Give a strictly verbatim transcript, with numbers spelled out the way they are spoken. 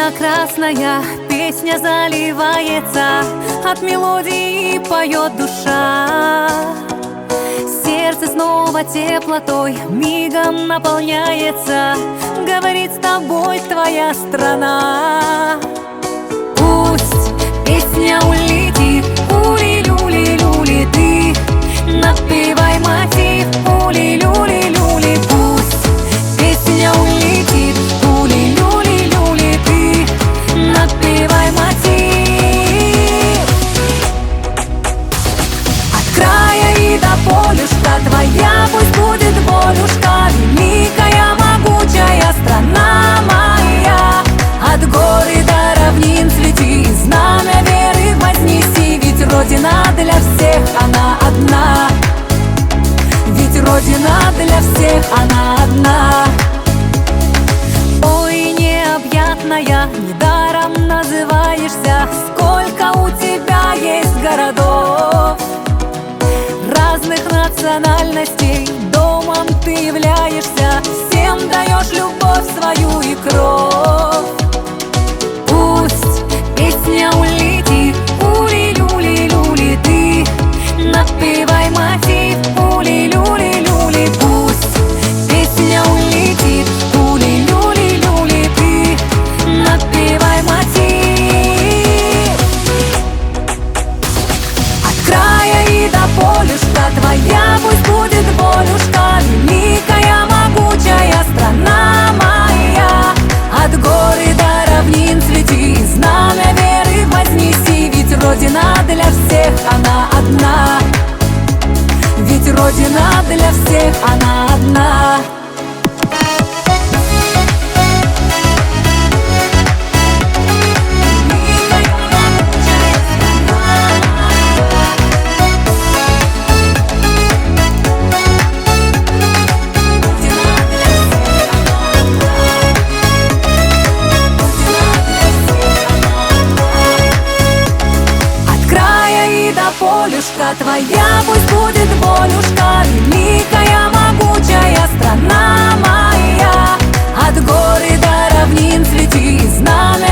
Красная песня заливается, от мелодии поет душа. Сердце снова теплотой мигом наполняется, говорит с тобой твоя страна. Пусть песня улетит, ули-люли-люли, ты напевай мотив, ули-люли-люли. Пусть песня улетит, ули-люли-люли, ты напевай мотив. От края и до полюшка твоя пусть будет волюшка, великая, могучая страна моя. От гор и до равнин свети, знамя веры вознеси, ведь Родина для всех она одна. Ведь Родина для всех она одна. Ой, необъятная, недаром называешься, сколько у тебя есть городов, разных национальностей, домом ты являешься, всем даешь любовь свою и кровь. Пусть песня улетит, ули-люли-люли, ты напевай мотив, ули-люли-люли. Пусть песня улетит, ули-люли-люли, ты напевай мотив. От края и до полюшка твоя пусть будет волюшка, великая, могучая страна моя. От гор и до равнин свети, знамя веры вознеси, ведь Родина для всех она одна. Ведь Родина для всех она одна. Полюшка твоя пусть будет волюшка, великая, могучая страна моя. От гор и до равнин свети, знамя